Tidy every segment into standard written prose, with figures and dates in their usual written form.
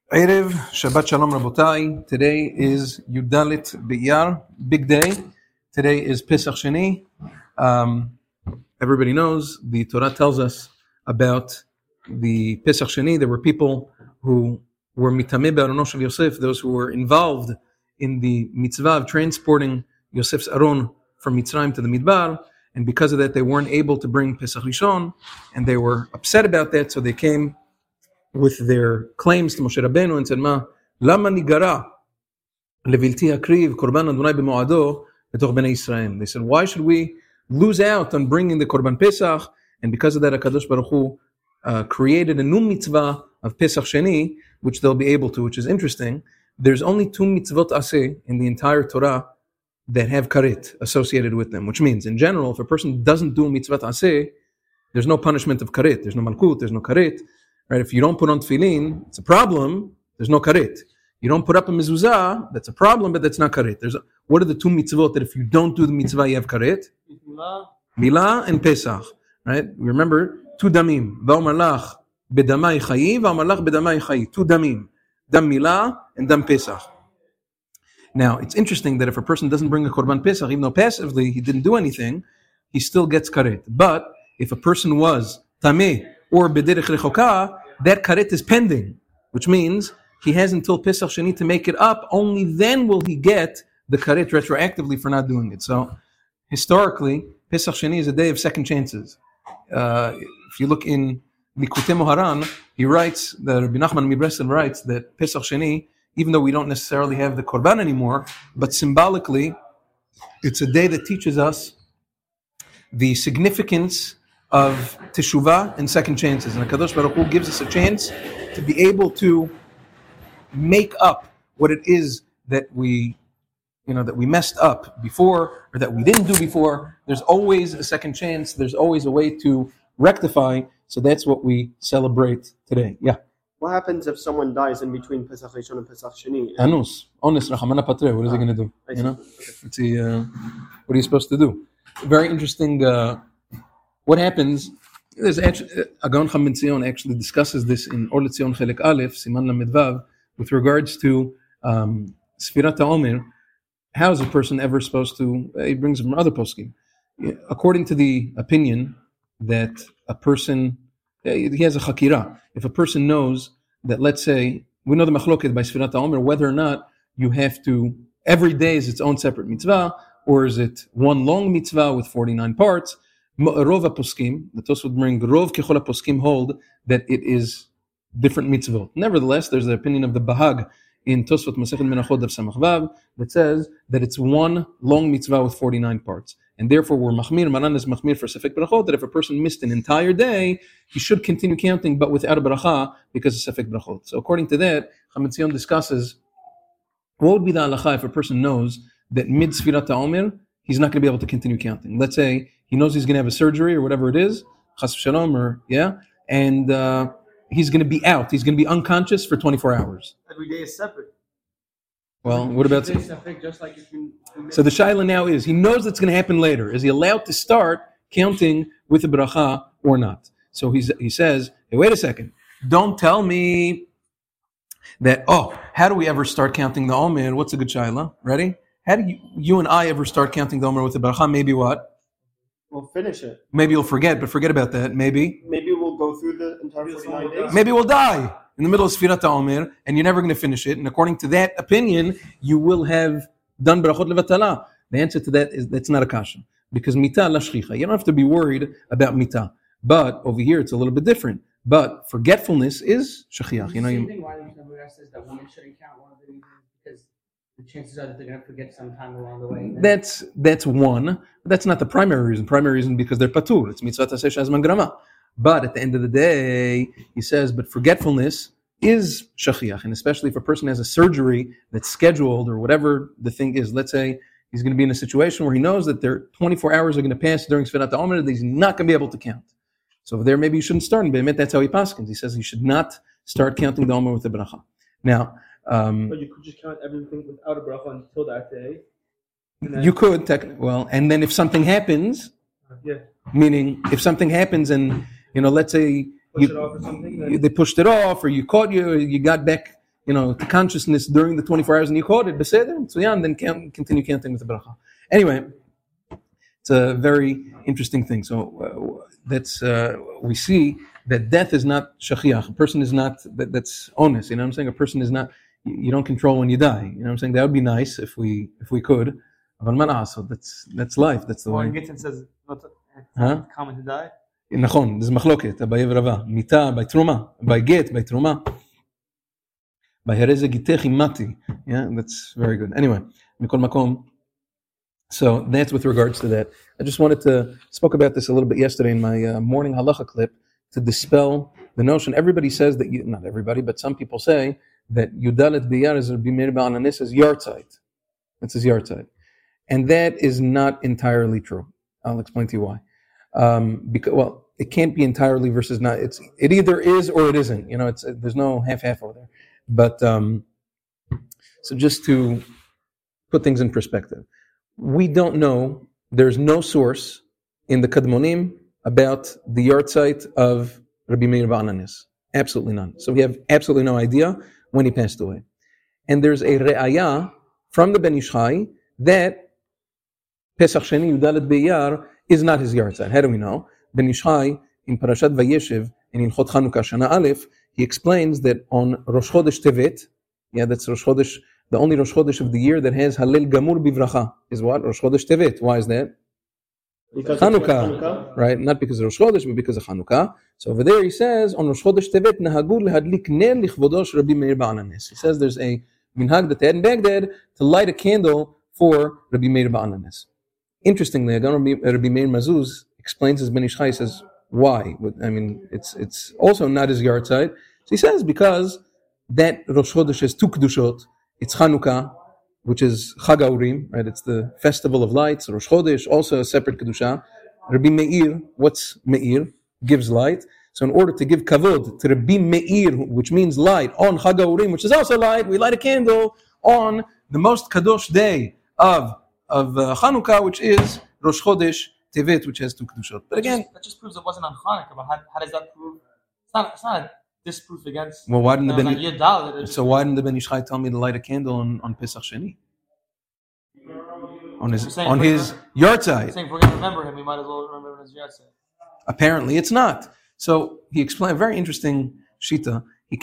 Erev, Shabbat Shalom Rabotai. Today is Yudalit B'Iyar, big day. Today is Pesach Sheni. Everybody knows the Torah tells us about the Pesach Sheni. There were people who were mitameh be'arono shel Yosef, those who were involved in the mitzvah of transporting Yosef's aron from Mitzrayim to the Midbar, and because of that, they weren't able to bring Pesach Rishon, and they were upset about that, so they came with their claims to Moshe Rabbeinu and said, Lama nigara levilti akriv korban Adonai b'moado b'toch bnei Yisrael. They said, why should we lose out on bringing the Korban Pesach? And because of that, HaKadosh Baruch Hu created a new mitzvah of Pesach Sheni, which they'll be able to, which is interesting. There's only 2 mitzvot aseh in the entire Torah that have karet associated with them, which means, in general, if a person doesn't do mitzvot aseh, there's no punishment of karet. There's no malkut, there's no karet. Right? If you don't put on tefillin, it's a problem. There's no karet. You don't put up a mezuzah, that's a problem, but that's not karet. What are the 2 mitzvot that if you don't do the mitzvah, you have karet? Milah and Pesach. Right? Remember, 2 damim. Va'omalach bedamai chayi, va'omalach bedamai chayi. 2 damim. Dam milah and dam Pesach. Now, it's interesting that if a person doesn't bring a korban Pesach, even though passively he didn't do anything, he still gets karet. But if a person was tameh, or b'derech rechoka, that karet is pending, which means he has until Pesach Sheni to make it up. Only then will he get the karet retroactively for not doing it. So, historically, Pesach Sheni is a day of second chances. If you look in Likutei Moharan, he writes, that Rabbi Nachman Mibresel writes that Pesach Sheni, even though we don't necessarily have the korban anymore, but symbolically, it's a day that teaches us the significance of teshuvah and second chances, and HaKadosh Baruch Hu gives us a chance to be able to make up what it is that we messed up before, or that we didn't do before. There's always a second chance. There's always a way to rectify. So that's what we celebrate today. Yeah. What happens if someone dies in between Pesach Rishon and Pesach Sheni? Anus, honest, Rachamana Patre. What is he going to do? You know, what are you supposed to do? Very interesting. What happens? There's actually Agaon Cham Ben Zion actually discusses this in Or LeZion Chelek Aleph, Siman Lamed Vav, with regards to Sfirat HaOmer. How is a person ever supposed to? He brings it from other poskim. According to the opinion that a person he has a chakira. If a person knows that, let's say, we know the machloket by Sfirat HaOmer, whether or not you have to every day is its own separate mitzvah, or is it one long mitzvah with 49 parts? Rov HaPoskim, the Tosfot bring Rov Kechol HaPoskim hold that it is different mitzvot. Nevertheless, there's the opinion of the Bahag in Tosfot Masechet Menachot Daf Samach Vav that says that it's one long mitzvah with 49 parts. And therefore, we're Machmir, Maran is Machmir for Sefek Brachot, that if a person missed an entire day, he should continue counting, but without a bracha, because of Sefek Brachot. So according to that, Cham Ben Zion discusses what would be the halacha if a person knows that mid Sfirat HaOmer, he's not going to be able to continue counting. Let's say he knows he's going to have a surgery or whatever it is, chas v'shalom, and he's going to be out. He's going to be unconscious for 24 hours. Every day is separate. Well, what about... So the shaila now is, he knows that's going to happen later. Is he allowed to start counting with a bracha or not? So he says, hey, wait a second. Don't tell me that, how do we ever start counting the Omer? What's a good shaila? Ready? How do you and I ever start counting the Omer with the bracha? Maybe what? We'll finish it. Maybe you'll forget, but forget about that. Maybe we'll go through the entire 49 days. Maybe we'll die in the middle of Sfirat HaOmer, and you're never going to finish it. And according to that opinion, you will have done brachot levatala. The answer to that is that's not a kasha, because mita la shchicha. You don't have to be worried about mita. But over here, it's a little bit different. But forgetfulness is shechiach. The same thing why the Mishnah says that women shouldn't count one of the reasons, because the chances are that they're going to forget sometime along the way. That's one. But that's not the primary reason. Primary reason because they're patur. It's mitzvah taseh shazman grama. But at the end of the day, he says, but forgetfulness is shachiach, and especially if a person has a surgery that's scheduled or whatever the thing is. Let's say he's going to be in a situation where he knows that there 24 hours are going to pass during Sfirat HaOmer that he's not going to be able to count. So there, maybe you shouldn't start in Be'emet. That's how he paskins. He says you should not start counting the Omer with the bracha. Now, but you could just count everything without a bracha until that day. You could, and then if something happens, meaning if something happens and, let's say push it off or something? They pushed it off, or you caught you got back, to consciousness during the 24 hours and you caught it, beseder, so then continue counting with the bracha. Anyway, it's a very interesting thing. So that's we see that death is not shachiach. A person is not, that's honest, you know what I'm saying? A person is not, you don't control when you die. You know what I'm saying? That would be nice if we could. So that's life, that's the way. Gittin says not common to die. נכון, זה מחלוקת, אביי ורבא, מיתה, by תרומה, by get, by תרומה. by הרזה גיתך עם מתי. Yeah, that's very good. Anyway, מכל מקום. So that's with regards to that. I just wanted to spoke about this a little bit yesterday in my morning halacha clip to dispel the notion. Everybody says that, not everybody, but some people say that Yudalet B'Iyar is Rabbi Meir Ba'ananis is Yartzeit. That's his Yartzeit. And that is not entirely true. I'll explain to you why. Because it can't be entirely versus not. It either is or it isn't. There's no half over there. But so just to put things in perspective, we don't know. There's no source in the Kadmonim about the Yartzeit of Rabbi Meir Ba'ananis. Absolutely none. So we have absolutely no idea when he passed away. And there's a re'aya from the Ben Ish Chai that Pesach Sheni Yudalet B'Iyar is not his Yartzeit. How do we know? Ben Ish Chai in Parashat Vayeshev in Ilchot Chanukah Shana Aleph, he explains that on Rosh Chodesh Tevet, that's Rosh Chodesh, the only Rosh Chodesh of the year that has Halel Gamur Bivracha is what? Rosh Chodesh Tevet. Why is that? Because Chanukah, right? Not because of Rosh Chodesh, but because of Chanukah. So over there he says, on Rosh Chodesh Tevet, Nahagur lehadlik ner lichvodosh Rabbi Meir Ba'ananis. He says there's a minhag that they had in Baghdad to light a candle for Rabbi Meir Ba'ananis. Interestingly, Rabbi Meir Mazuz explains his Ben Ish Chai, says, why? I mean, it's also not his Yartzeit. So he says, because that Rosh Chodesh has two Kedushot. It's Chanukah, which is Chag HaUrim, right? It's the festival of lights. Rosh Chodesh, also a separate Kedusha. Rabbi Meir, what's Meir? Gives light. So in order to give kavod to Rabbi Meir, which means light, on Chag HaUrim, which is also light, we light a candle on the most kadosh day of Chanukah, which is Rosh Chodesh Tevet, which has two Kedushot. But again, that just proves it wasn't on Hanukkah. But how does that prove? It's not a disproof against. Well, why didn't the Ben Ish Chai tell me to light a candle on Pesach Sheni? On his Yartzeit. Saying if we're going to remember him, we might as well remember his Yartzeit. Apparently, it's not. So he explained a very interesting shita.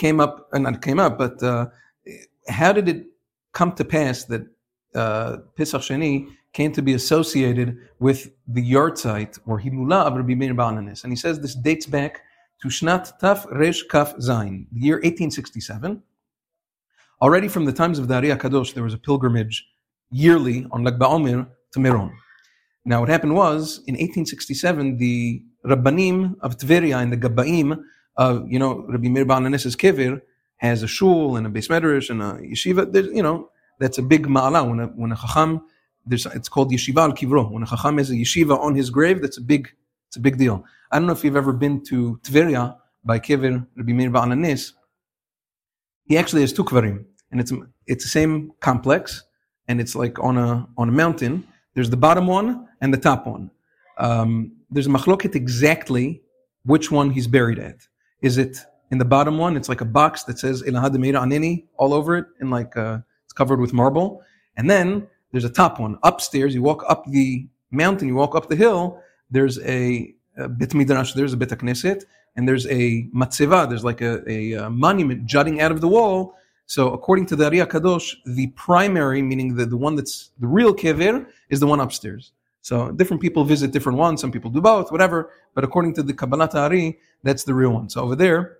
But how did it come to pass that Pesach Sheni came to be associated with the Yartzeit or Hilula of Rabbi Meir Ba'ananis? And he says this dates back to Shnat Taf Resh Kaf Zayin, the year 1867. Already from the times of the Ari HaKadosh, there was a pilgrimage yearly on Lag BaOmer to Meron. Now what happened was, in 1867, the Rabbanim of Tveria and the Gabbaim of, Rabbi Meir Ba'ananis' kever has a shul and a beis medrash and a yeshiva. That's a big ma'ala. When a chacham, it's called yeshiva al kivro. When a chacham has a yeshiva on his grave, it's a big deal. I don't know if you've ever been to Tveria by kever Rabbi Meir Ba'ananis. He actually has two kvarim, and it's the same complex, and it's like on a mountain. There's the bottom one and the top one. There's a machloket exactly which one he's buried at. Is it in the bottom one? It's like a box that says Elahad Meir Aneni all over it, and it's covered with marble. And then there's a top one upstairs. You walk up the mountain, you walk up the hill. There's a Bet Midrash, there's a Bet HaKnesset, and there's a matzeva, there's like a monument jutting out of the wall. So according to the Ari HaKadosh, the primary, meaning the one that's the real kever, is the one upstairs. So different people visit different ones, some people do both, whatever, but according to the Kabbalat Ari, that's the real one. So over there...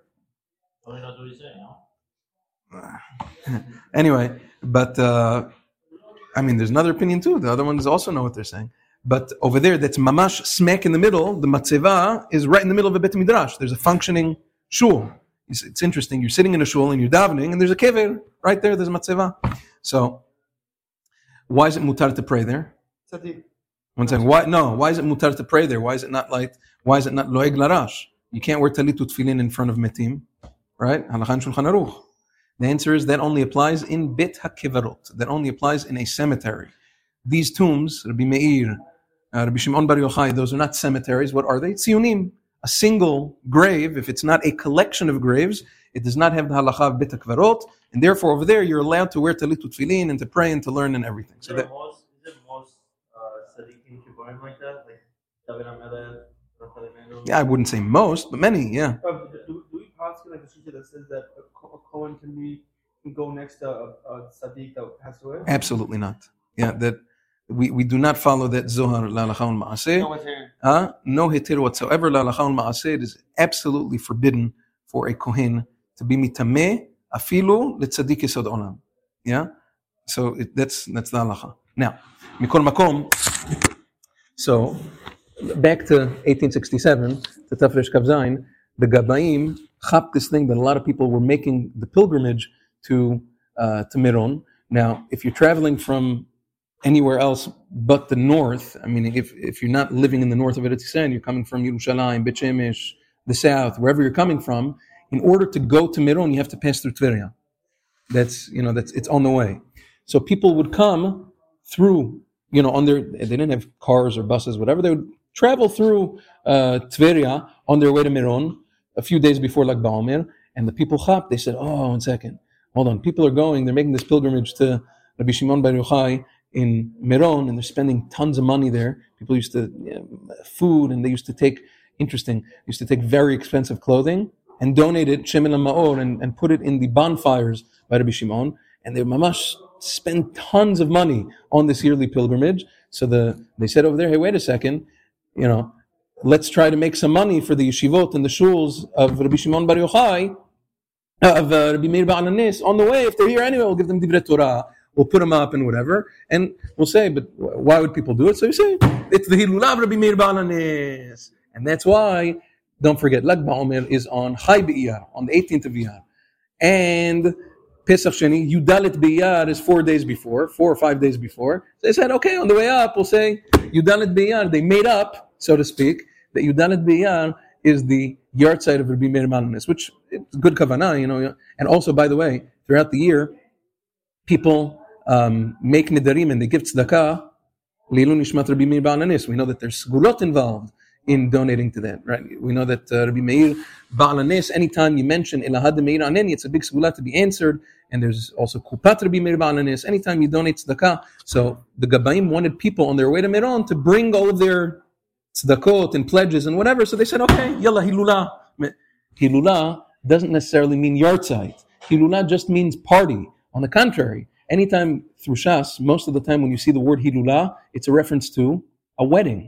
Anyway, but there's another opinion too. The other ones also know what they're saying. But over there, that's mamash smack in the middle. The matzeva is right in the middle of a bet midrash. There's a functioning shul. It's interesting. You're sitting in a shul and you're davening, and there's a kever right there. There's a matzeva. So, why is it mutar to pray there? One second. Why is it mutar to pray there? Why is it not loeg larash? You can't wear talit utfilin in front of metim, right? Halachan Shulchan Aruch. The answer is that only applies in bet hakevarot. That only applies in a cemetery. These tombs, Rabbi Meir, Rabbi Shimon Bar Yochai, those are not cemeteries. What are they? Tzionim. A single grave, if it's not a collection of graves, It does not have the halacha of Bet HaKvarot, and therefore over there you're allowed to wear talit utfilin and to pray and to learn and everything. So that, Is it most Sadiqim Kibburim like that? Like David HaMelech, Rachel Emmanuel? yeah, I wouldn't say most, but many, yeah. Do we possibly like the scripture that says that a Kohen can go next to a Sadiq that passed away? Absolutely not. Yeah, that we do not follow that Zohar la halacha wal ma'aseh. No one's here. No heter whatsoever la halacha wal ma'aseh. It is absolutely forbidden for a kohen to be mitameh afilu letzadik yesod olam. Yeah, so that's the halacha. Now, mikol makom. So back to 1867 to Tafresh Kav Zayin, the Gabaim chapped this thing that a lot of people were making the pilgrimage to Meron. Now, if you're traveling from anywhere else but the north, I mean, if you're not living in the north of Eretz Yisrael, you're coming from Yerushalayim, Bet Shemesh, the south, wherever you're coming from, in order to go to Meron, you have to pass through Tveria. That's it's on the way. So people would come through, they didn't have cars or buses, whatever. They would travel through Tveria on their way to Meron a few days before Lag BaOmer, and the people chapped. They said, "Oh, 1 second, hold on. People are going. They're making this pilgrimage to Rabbi Shimon Bar Yochai in Meron, and they're spending tons of money there. People used to food, and they used to take very expensive clothing and donate it shemen ha'maor and put it in the bonfires by Rabbi Shimon, and they mamash spend tons of money on this yearly pilgrimage. So they said over there, hey, wait a second, let's try to make some money for the yeshivot and the shuls of Rabbi Shimon Bar Yochai, of Rabbi Meir Ba'al HaNes. On the way, if they're here anyway, we'll give them divrei Torah, we'll put them up and whatever, and we'll say, but why would people do it? So you say, it's the Hilulah of Rabbi Meir Ba'al HaNes. And that's why, don't forget, Lag BaOmer is on Chai B'Iyar, on the 18th of Iyar. And Pesach Sheni, Yudalet B'Iyar is 4 or 5 days before. So they said, okay, on the way up, we'll say Yudalet B'Iyar. They made up, so to speak, that Yudalet B'Iyar is the yard site of Rabbi Meir Ba'al HaNes, which is good kavanah, And also, by the way, throughout the year, people make nedarim and they give tzedakah Leilun Nishmat Rabbi Meir Ba'al HaNes. We know that there's segulot involved in donating to that, right? We know that Rabbi Meir Ba'al HaNes, anytime you mention Elahad Meir Aneni, it's a big segula to be answered, and there's also Kupat Rabbi Meir Ba'al HaNes, anytime you donate tzedakah. So the Gabaim wanted people on their way to Meron to bring all of their tzedakot and pledges and whatever, so they said, okay, yalla, Hilulah. Hilulah doesn't necessarily mean yahrzeit. Hilulah just means party. On the contrary, anytime through Shas, most of the time when you see the word Hilulah, it's a reference to a wedding.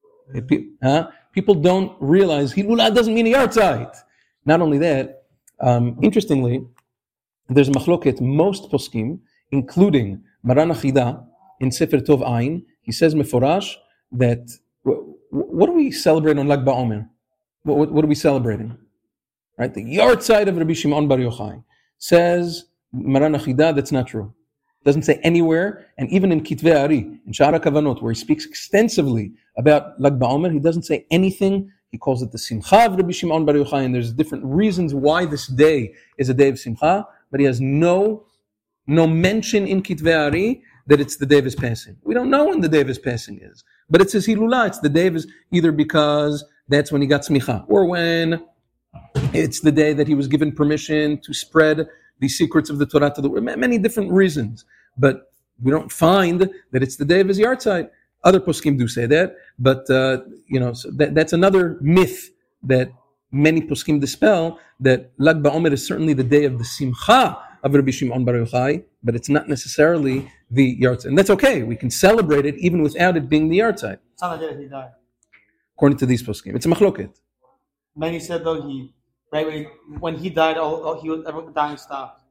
People don't realize Hilulah doesn't mean a yahrzeit. Not only that, interestingly, there's a machloket. Most poskim, including Maran Achida in Sefer Tov Ayin, he says meforash that what do we celebrate on Lag BaOmer? What are we celebrating? Right, the yahrzeit of Rabbi Shimon Bar Yochai. Says Maran Achida, that's not true. Doesn't say anywhere, and even in Kitvei Ari, in Sha'ar HaKavanot, where he speaks extensively about Lag BaOmer, he doesn't say anything. He calls it the Simcha of Rabbi Shimon Bar Yochai, and there's different reasons why this day is a day of Simcha, but he has no mention in Kitvei Ari that it's the day of his passing. We don't know when the day of his passing is, but it says Hilulah, it's the day of his, either because that's when he got Smicha, or when it's the day that he was given permission to spread the secrets of the Torah to the world. Many different reasons, but we don't find that it's the day of his yahrzeit. Other poskim do say that, but so that's another myth that many poskim dispel, that Lag BaOmer is certainly the day of the Simcha of Rabbi Shimon Bar Yochai, but it's not necessarily the yahrzeit. And that's okay. We can celebrate it even without it being the yahrzeit. It's not the day that he died. According to these poskim. It's a machloket. Many said though when he died, the dying stopped.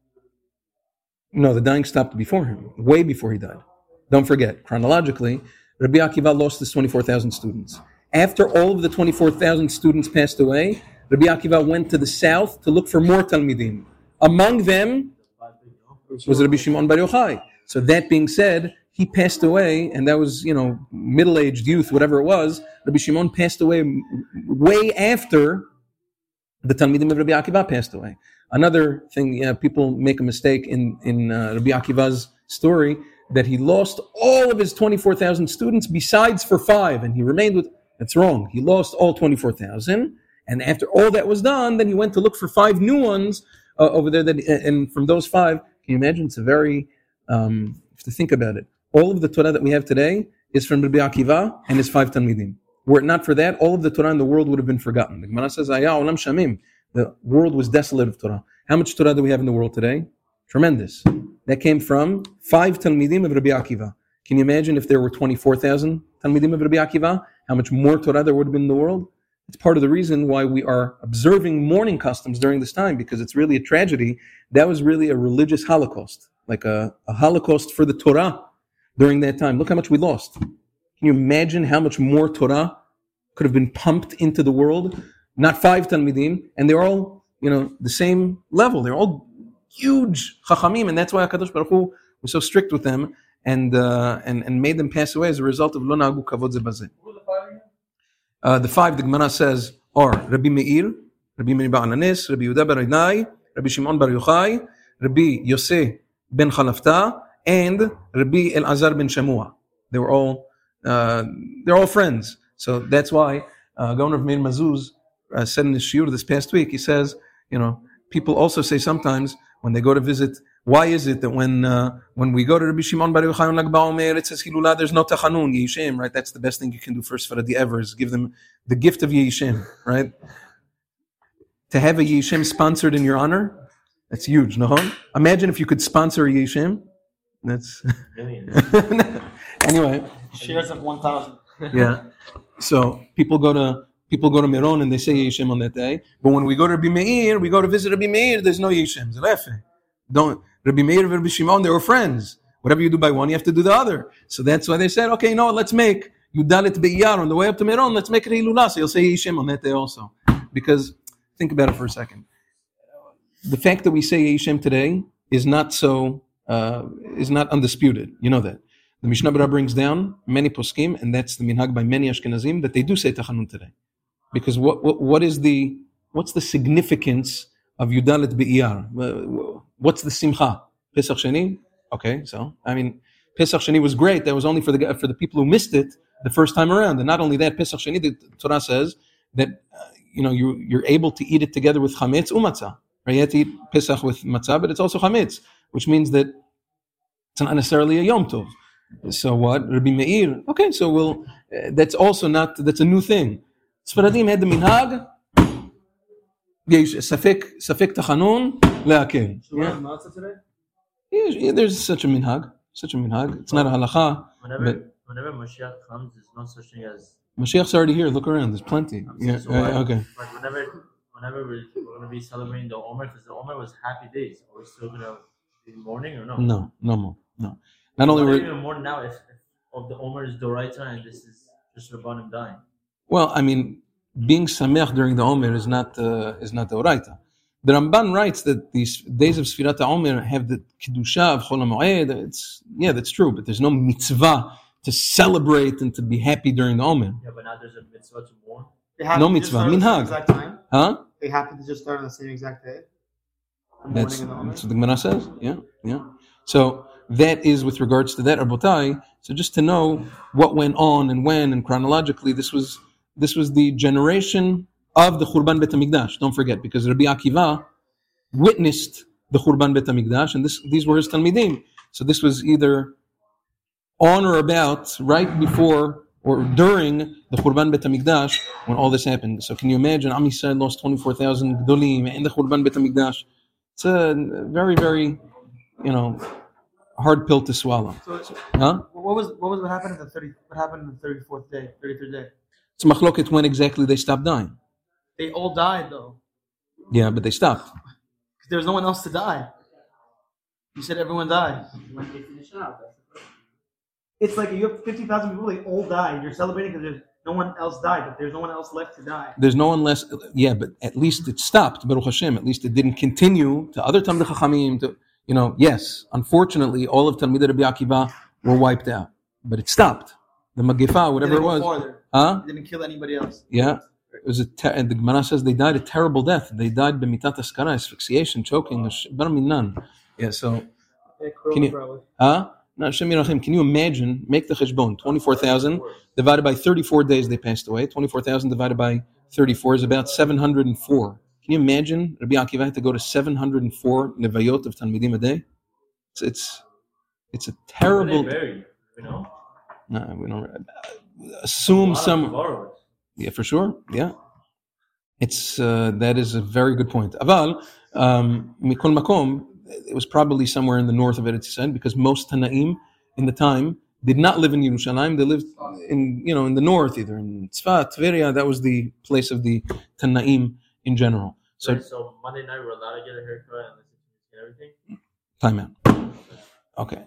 No, the dying stopped before him, way before he died. Don't forget, chronologically, Rabbi Akiva lost his 24,000 students. After all of the 24,000 students passed away, Rabbi Akiva went to the south to look for more Talmidim. Among them was Rabbi Shimon Bar Yochai. So that being said, he passed away, and that was, middle-aged youth, whatever it was. Rabbi Shimon passed away way after the Talmidim of Rabbi Akiva passed away. Another thing, people make a mistake in Rabbi Akiva's story, that he lost all of his 24,000 students besides for 5, and he remained with, that's wrong. He lost all 24,000, and after all that was done, then he went to look for 5 new ones, over there. And from those 5, can you imagine? It's a very, if to think about it, all of the Torah that we have today is from Rabbi Akiva and his 5 Talmidim. Were it not for that, all of the Torah in the world would have been forgotten. The Gemara says, "Aya olam shamim." The world was desolate of Torah. How much Torah do we have in the world today? Tremendous. That came from 5 Talmidim of Rabbi Akiva. Can you imagine if there were 24,000 Talmidim of Rabbi Akiva? How much more Torah there would have been in the world? It's part of the reason why we are observing mourning customs during this time, because it's really a tragedy. That was really a religious holocaust, like a holocaust for the Torah during that time. Look how much we lost. Can you imagine how much more Torah could have been pumped into the world? Not 5 Talmidim, and they're all, the same level. They're all huge chachamim, and that's why HaKadosh Baruch Hu was so strict with them and made them pass away as a result of lo nagu kavod ze bazeh. Who are the 5 again? The 5, the Gemara says, are Rabbi Meir, Rabbi Meir bar Ananis, Rabbi Yehuda bar Inai, Rabbi Shimon bar Yochai, Rabbi Yosef ben Chalafta, and Rabbi Elazar ben Shamua. They're all friends. So that's why Gaon of Meir Mazuz said in his shiur this past week, he says, people also say sometimes when they go to visit, why is it that when we go to Rabbi Shimon bar Yochai on Lag BaOmer, it says Hilula, there's no Tachanun, Yishem, right? That's the best thing you can do for Sfaradi ever, is give them the gift of Yishem, right? To have a Yishem sponsored in your honor, that's huge, no? Imagine if you could sponsor a Yishem. That's anyway. Shares of 1,000. Yeah. So people go to Meron and they say Yishem on that day. But when we go to Rabbi Meir, we go to visit Rabbi Meir, there's no Yishem. Don't. Rabbi Meir and Rabbi Shimon, they were friends. Whatever you do by one, you have to do the other. So that's why they said, okay, let's make Yudalit Be'iyar on the way up to Meron, let's make it Hilula. So you'll say Yishem on that day also. Because, think about it for a second. The fact that we say Yishem today is not undisputed. You know that. The Mishnah Berurah brings down many poskim, and that's the minhag by many Ashkenazim, that they do say Tachanun today. Because what's the significance of Yudalit Be'iyar? What's the simcha? Pesach Sheni? Okay, so, Pesach Sheni was great. That was only for the people who missed it the first time around. And not only that, Pesach Sheni, the Torah says that, you're able to eat it together with chametz umatzah. Right? You have to eat Pesach with matzah, but it's also chametz, which means that it's not necessarily a Yom Tov. So what? Rabbi Meir. Okay, so that's a new thing. Sfaradim had the minhag. Safek tachanun le'akel. So what is matzah today? Yeah, there's such a minhag. It's not a halacha. Whenever Mashiach comes, there's no such thing as... Mashiach's already here. Look around. There's plenty. Yeah. So Okay. Like whenever we're going to be celebrating the Omer, because the Omer was happy days, are we still going to be mourning or no? No more. No. Not only we're we're even more now if of the Omer is Doraita and this is just Rabbanim dying. well, being sameach during the Omer is not the Oraita. The Ramban writes that these days of Sfirat HaOmer have the Kedusha of Chol HaMoed. That's true, but there's no mitzvah to celebrate and to be happy during the Omer. Yeah, but now there's a mitzvah to mourn. No mitzvah, minhag. Exact time. Huh? They happen to just start on the same exact day. That's what the Gemara says. Yeah. So that is with regards to that, Rabotai. So just to know what went on and when, and chronologically, this was the generation of the Churban Bet HaMikdash. Don't forget, because Rabbi Akiva witnessed the Churban Bet HaMikdash, and these were his Talmidim. So this was either on or about right before or during the Churban Bet HaMikdash when all this happened. So can you imagine, Am Yisrael lost 24,000 Gdolim and the Churban Bet HaMikdash. It's a very, very, hard pill to swallow. Huh? What happened in the 34th day, 33rd day? It's machloket when exactly they stopped dying. They all died though. Yeah, but they stopped. Because there was no one else to die. You said everyone died. When they finish out, It's like you have 50,000 people, they all died. You're celebrating because there's no one else died, but there's no one else left to die. There's no one less. Yeah, but at least it stopped. Baruch Hashem. At least it didn't continue to other Talmidei Chachamim. Yes, unfortunately, all of Talmidei Rabbi Akiva were wiped out, but it stopped. The Magifa, whatever it was. It didn't kill anybody else. Yeah. It was and the Gemara says they died a terrible death. They died b'mitat askara, asphyxiation, choking, bar minan. Yeah, so can you, no, Hashem Yirachem, can you imagine, make the cheshbon, 24,000 divided by 34 days they passed away. 24,000 divided by 34 is about 704. Can you imagine Rabbi Akiva had to go to 704 levayot of Talmidim a day? It's a Where they terrible. buried, you know? No, we don't assume some. Borrowers. Yeah, for sure. Yeah, it's that is a very good point. Aval mikol makom, it was probably somewhere in the north of Eretz Yisrael because most Tanaim in the time did not live in Yerushalayim. They lived in the north, either in Tzfat, Tveria. That was the place of the Tanaim in general. So Right, so Monday night we're allowed to get a haircut and listen to music and everything? time out. Okay.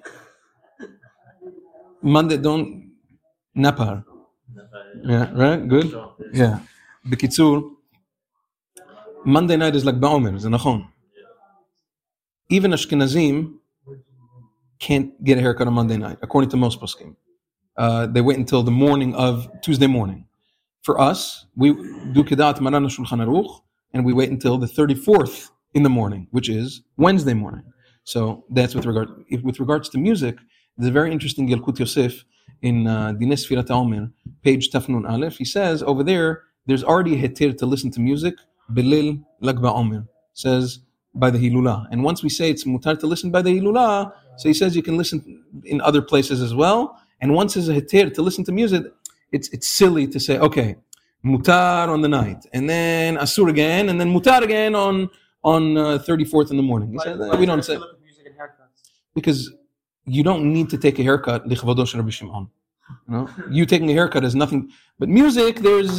Monday don't napar. Yeah, right. Good. So, Yeah. B'kitzur, Monday night is like ba'omer, זה נכון. Even Ashkenazim can't get a haircut on Monday night, according to most poskim. They wait until the morning of Tuesday morning. For us, we do Kedat Maran Shulchan Aruch, and we wait until the 34th in the morning, which is Wednesday morning. So that's with regards to music. There's a very interesting Yalkut Yosef in Dinei Sfirat HaOmer, page Tafnun Aleph. He says over there's already a hetir to listen to music, Belil Lag BaOmer, says by the Hilula. And once we say it's mutar to listen by the Hilula, so he says you can listen in other places as well. And once there's a hetir to listen to music, it's silly to say, okay, mutar on the night, and then asur again, and then mutar again on 34th in the morning. He said, we don't say, Music and haircuts. because you don't need to take a haircut lichvado shel Rabbi Shimon. You taking a haircut is nothing. But music, there's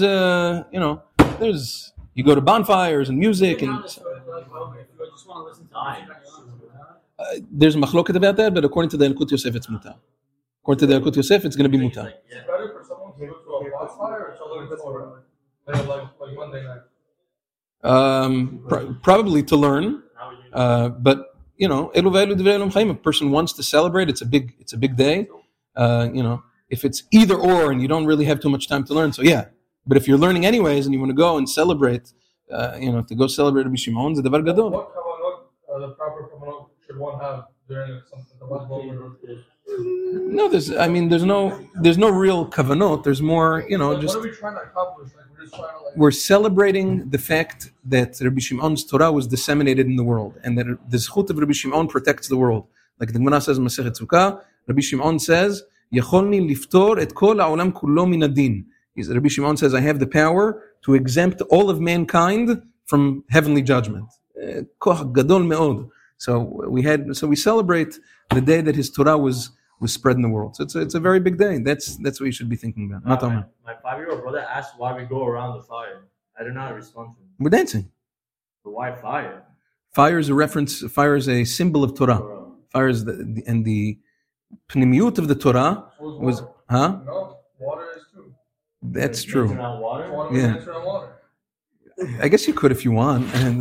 you go to bonfires and music, and If you just want to listen to music. there's machloket about that. But according to the Yalkut Yosef, it's mutar. According to the Yalkut Yosef, it's going to be mutar. Yeah. Better for someone to go to a bonfire or to learn Torah? Like Monday night. Probably to learn, How would you but elu ve'elu divrei Elohim Chaim. A person wants to celebrate. It's a big day. If it's either or, and you don't really have too much time to learn, so yeah. But if you're learning anyways, and you want to go and celebrate, to go celebrate Rabbi Shimon, it's a davar gadol. What kavanot, the proper kavanot should one have during something the Bible? No, there's no real kavanot. There's more, just What are we trying to accomplish? Like we're just trying to we're celebrating the fact that Rabbi Shimon's Torah was disseminated in the world, and that the zchut of Rabbi Shimon protects the world. Like the Gemara says in Masechet Sukkah, Rabbi Shimon says, "Yacholni liftor et kol ha'olam kullo min adin." Rabbi Shimon says, "I have the power to exempt all of mankind from heavenly judgment." Koch gadol meod. So we celebrate the day that his Torah was spread in the world. So it's a very big day. That's what you should be thinking about. Not Omer. My 5-year-old brother asked why we go around the fire. I don't know how to respond to him. We're dancing. But why fire? Fire is a reference. Fire is a symbol of Torah. Fire is the pnimiyut of the Torah was, huh? No, water is too. That's Dance true. around water? Water Yeah. dance around water. I guess you could if you want. And,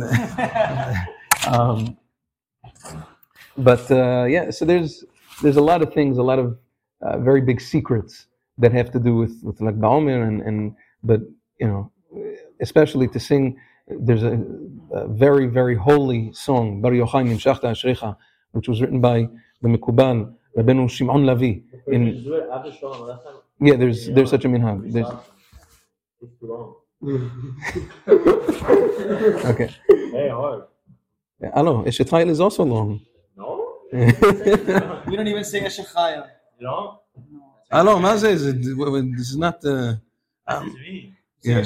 but so there's a lot of things, a lot of very big secrets that have to do with Lag BaOmer, but especially to sing. There's a very, very holy song, Bar Yochai Nimshachta Ashrecha, which was written by the Mekubal Rabbeinu Shimon Lavi. Just do it after Shalom. Last time. Yeah, there's such a minhag. There's, It's too long. okay. Very hard. Hello, Eshet Chayil is also long. No? We don't even sing a shechaya. You know? Hello, Maze, this is not. That's to me. Yeah.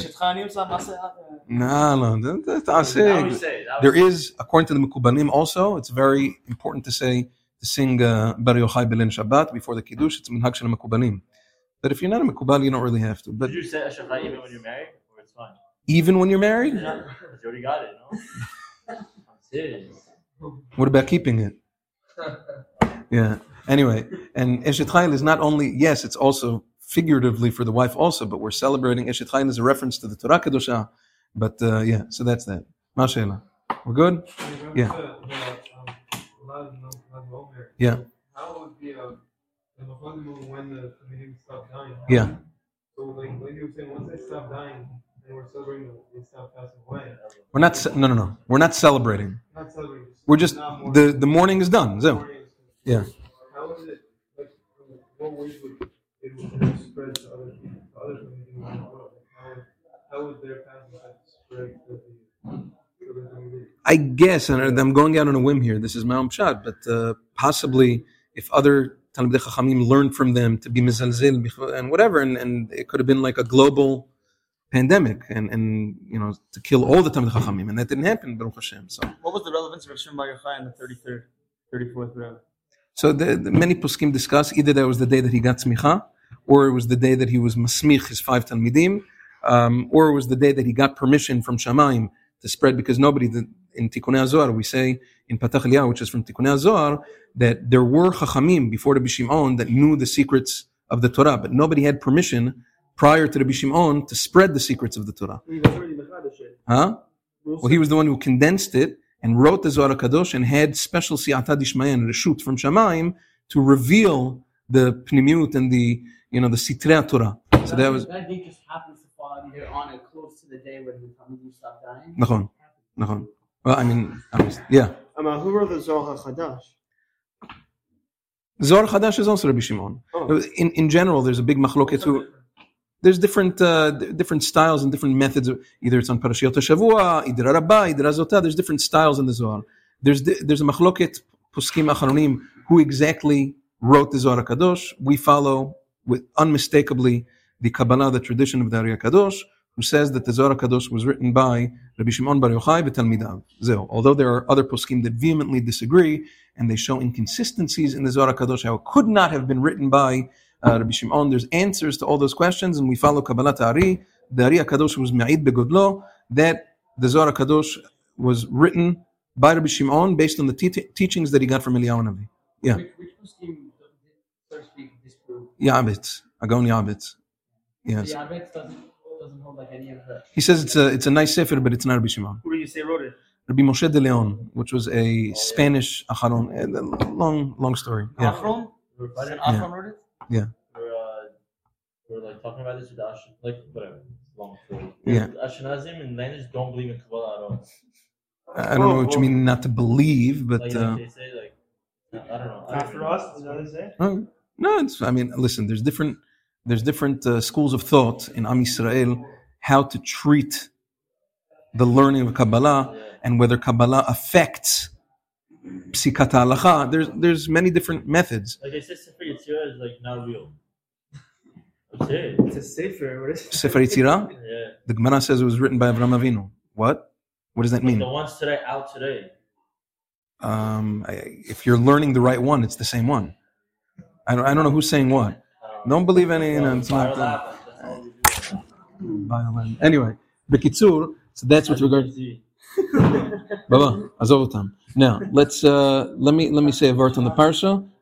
No, Now we say. there is, according to the Mekubalim also, it's very important to sing Bar Yochai B'Leil Shabbat before the Kiddush. It's minhag shel Mekubbalim. But if you're not a Mekubal, you don't really have to. But Did you say Ashachai even when you're married? Or it's fine? even when you're married, Yeah. You already got it, no? I'm serious. what about keeping it? Yeah. Anyway, and Eshet Chayil is not only, yes, it's also figuratively for the wife also, but we're celebrating Eshet Chayil as a reference to the Torah Kedosha. But so that's that. Masha'Allah. We're good? Yeah. Yeah. How would be when the community stop dying? Yeah. So like you were saying, once they stop dying and we're celebrating they stop passing away. We're not, no. We're not celebrating. Not celebrating. We're just, the morning is done. So, yeah. How is it like what ways would it spread to other people, to other communities in the world? How would their passing spread to I guess, and I'm going out on a whim here, this is my own pshat, but possibly if other Talmidei Chachamim learned from them to be mizalzel and whatever, and it could have been like a global pandemic, and to kill all the Talmidei Chachamim, and that didn't happen, Baruch Hashem. So, What was the relevance of Rav Shimon Bar Yochai in the 33rd, 34th Rebbe? so the many poskim discuss either that was the day that he got smicha, or it was the day that he was masmich his 5 talmidim, or it was the day that he got permission from Shamayim to spread, because nobody, in Tikkunei HaZohar, we say in Patach Eliyahu, which is from Tikkunei HaZohar, that there were Chachamim before Rabbi Shimon that knew the secrets of the Torah, but nobody had permission prior to Rabbi Shimon to spread the secrets of the Torah. Huh? Well, he was the one who condensed it and wrote the Zohar HaKadosh and had special siyata dishmaya and reshut from Shamayim to reveal the pnimiut and the sitrei Torah. So that was that day just happens to fall either on or close to the day when the Talmudim stopped dying. Nachon. Well, I mean, yeah. Who wrote the Zohar HaChadash? Zohar Chadash is also Rabbi Shimon. Oh. In general, there's a big machloket who. There's different styles and different methods. Either it's on Parashiyot HaShavua, Idra Rabbah, Idra Zotah. There's different styles in the Zohar. There's a machloket poskim acharonim who exactly wrote the Zohar HaKadosh. We follow with unmistakably the Kabbalah, the tradition of the Ari HaKadosh, who says that the Zohar HaKadosh was written by Rabbi Shimon Bar Yochai v'Talmidav. Zeo. Although there are other poskim that vehemently disagree and they show inconsistencies in the Zohar HaKadosh, how it could not have been written by Rabbi Shimon. There's answers to all those questions, and we follow Kabbalah Ta'ari. The Ari HaKadosh was Ma'id Begodlo, that the Zohar HaKadosh was written by Rabbi Shimon based on the teachings that he got from Eliyahu Navi. Yeah. Which poskim, so to speak, disprove? Ya'abitz, Agon Ya'abitz. Yes. The Ya'abitz doesn't hold like any of the. He says it's a nice sefer, but it's not Rabbi Shimon. Who do you say wrote it? Rabbi Moshe de Leon, which was a Spanish acharon. Long story. Yeah. Achron? We're Achron wrote it? Yeah. We're like talking about this with whatever. It's long story. Yeah. Ashkenazim and Landers don't believe in Kabbalah at all. I don't know what you mean not to believe, but Like they say I don't know. Not for us, is that what they say? no. Listen. There's different schools of thought in Am Yisrael how to treat the learning of Kabbalah and whether Kabbalah affects Psikat HaHalacha. There's many different methods. Like they say Sefer Yetzirah is like not real. That's it. It's a sefer. What is it? Sefer Yetzirah, Yeah. the Gemara says it was written by Avraham Avinu. What does that Like mean? the ones today out today. If you're learning the right one, it's the same one. I don't know who's saying what. Don't believe any. It's not. Anyway, Bekitzur. So that's with regard. Baba, azov otam. Now let me say a word on the parsha,